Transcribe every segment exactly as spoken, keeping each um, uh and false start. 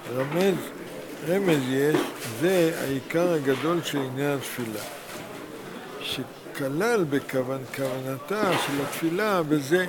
רמז, רמז יש, זה העיקר הגדול של עניין התפילה. שכלל בכוונתה של התפילה בזה.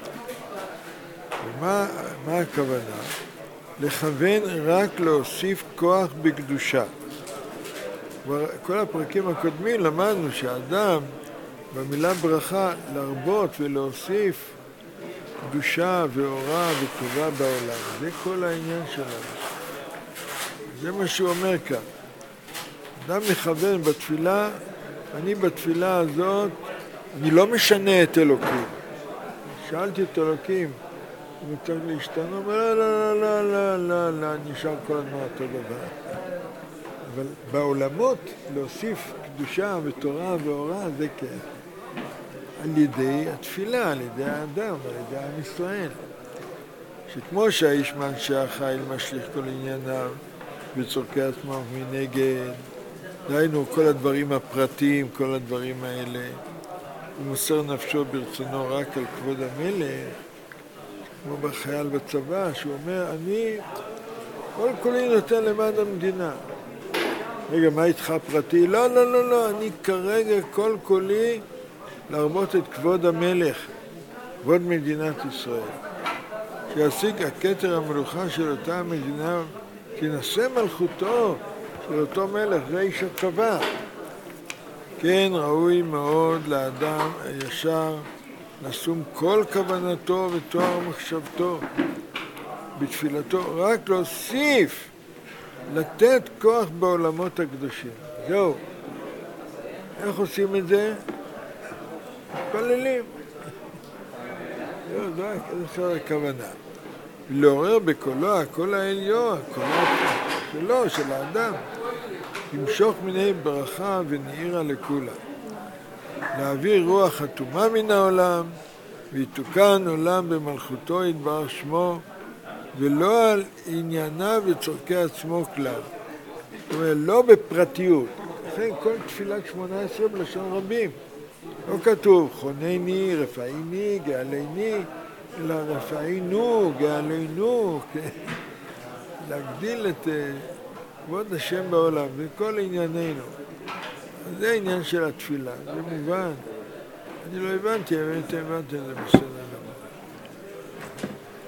ומה מה הכוונה? לכוון רק להוסיף כוח בקדושה. כל הפרקים הקודמים למדנו שהאדם במילה ברכה להרבות ולהוסיף קדושה ואורה וטובה בעולם. זה כל העניין שלנו. זה מה שהוא אומר כאן. אדם מכוון בתפילה, אני בתפילה הזאת, אני לא משנה את אלוקים. שאלתי את אלוקים, הוא צריך להשתנות, הוא אומר, לא, לא, לא, לא, לא, לא, נשאר כל הזמן אותו דבר. אבל בעולמות להוסיף קדושה ותורה ואורה זה כן. על ידי התפילה, על ידי האדם, על ידי עם ישראל. שכמו שהאיש מאנשי החיל משליך כל ענייניו וצורכי עצמו מנגד, דהיינו כל הדברים הפרטיים, כל הדברים האלה, הוא מוסר נפשו ברצונו רק על כבוד המלך, כמו בחייל בצבא, שהוא אומר, אני כל כולי נותן למען המדינה. רגע, מה איתך פרטי? לא, לא, לא, לא, אני כרגע כל כולי להרבות את כבוד המלך, כבוד מדינת ישראל. שישיג הכתר המלוכה של אותה המדינה, תנסה מלכותו של אותו מלך, זה איש הצבא. כן, ראוי מאוד לאדם הישר לשום כל כוונתו ותואר מחשבתו בתפילתו, רק להוסיף, לתת כוח בעולמות הקדושים. זהו. איך עושים את זה? מתפללים. זהו, זו הכוונה. לעורר בקולו, הקול העליון, הקולו שלו, של האדם. למשוך מיני ברכה ונעירה לכולה. להעביר רוח חתומה מן העולם, ויתוקן עולם במלכותו יתברך שמו, ולא על ענייניו וצורכי עצמו כלל. זאת אומרת, לא בפרטיות. לכן כל תפילת שמונה עשרה בלשון רבים. לא כתוב חונני, רפאיני, גאלני, אלא רפאינו, גאלנו. להגדיל את כבוד השם בעולם, וכל ענייננו. זה העניין של התפילה, זה מובן. אני לא הבנתי, אבל אתה הבנתי את זה בסדר.